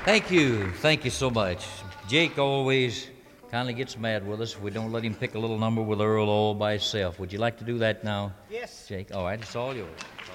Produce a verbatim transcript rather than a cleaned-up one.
Thank you. Thank you so much. Jake always kind of gets mad with us if we don't let him pick a little number with Earl all by himself. Would you like to do that now? Yes. Jake? All right, it's all yours.